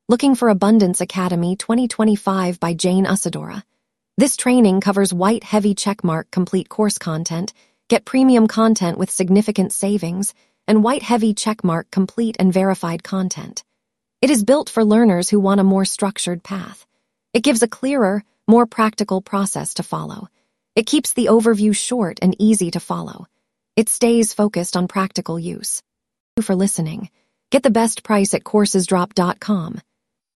Looking for Abundance Academy 2025 by Jane Usadora. This training covers white heavy checkmark complete course content, get premium content with significant savings, and white heavy checkmark complete and verified content. It is built for learners who want a more structured path. It gives a clearer, more practical process to follow. It keeps the overview short and easy to follow. It stays focused on practical use. Thank you for listening. Get the best price at coursesdrop.com.